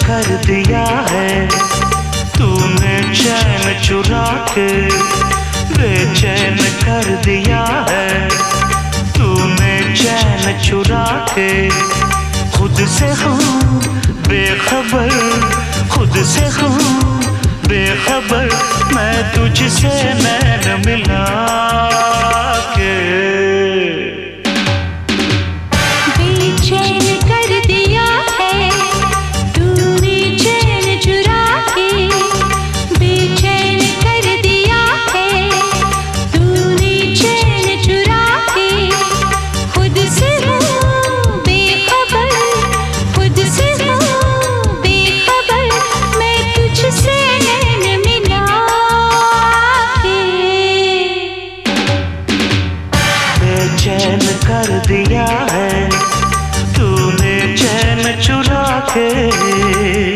कर दिया है तूने चैन चुरा के, बेचैन कर दिया है तूने चैन चुरा के। खुद से हूँ बेखबर, खुद से हूँ बेखबर, मैं तुझसे नैन मिला के। बेचैन कर दिया है तूने चैन चुरा के, बेचैन कर दिया है तूने चैन चुरा के। खुद से हूँ बेखबर, खुद से हूँ बेखबर, मैं तुझसे नैन मिला के। बेचैन कर दिया है तूने चैन चुरा के।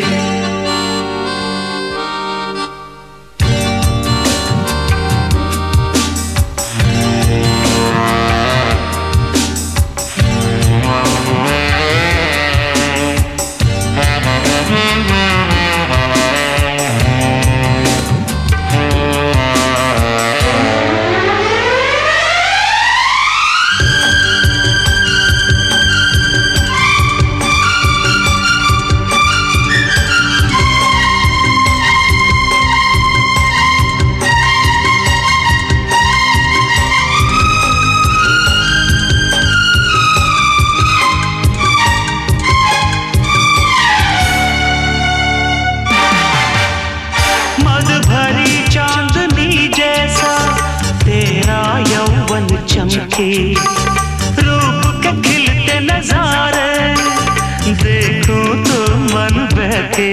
चमके रूप के खिलते नजारे, देखूं तो मन बहके।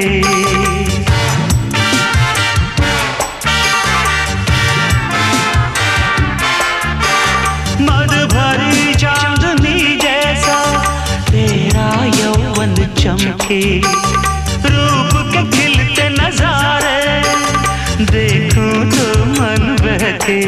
मद भरी चांदनी जैसा तेरा यौवन चमके, रूप के खिलते नजारे, देखूं तो मन बहके।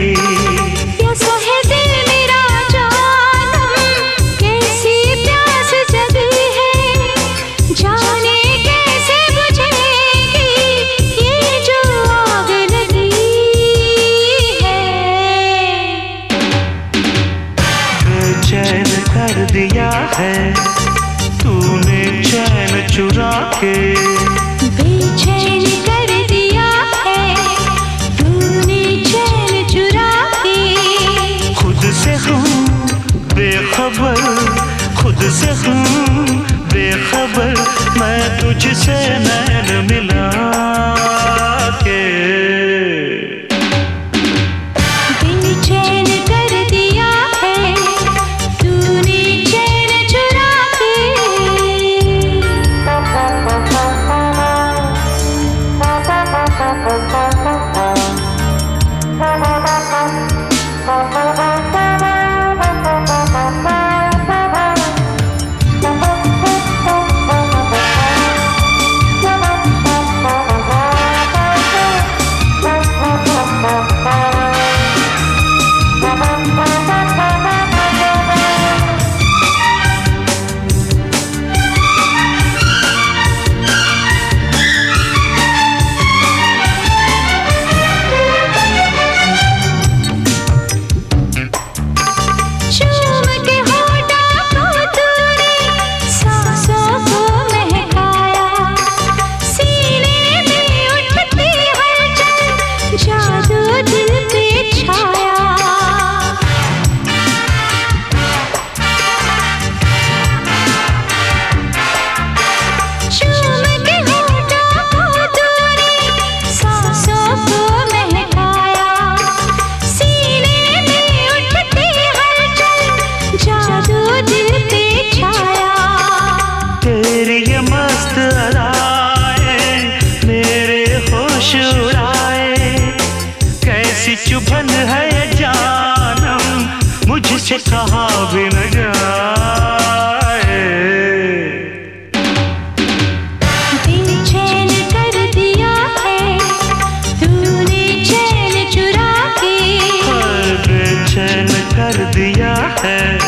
चैन कर दिया है तूने चैन चुरा के, बेचैन कर दिया है तूने चैन चुरा के। खुद से हूँ बेखबर, खुद से हूँ बेखबर, मैं तुझसे नैन मिला के। चुभन है जानम मुझसे कहा भी न जाए। बेचैन कर दिया है तूने चैन चुरा के, बेचैन कर दिया है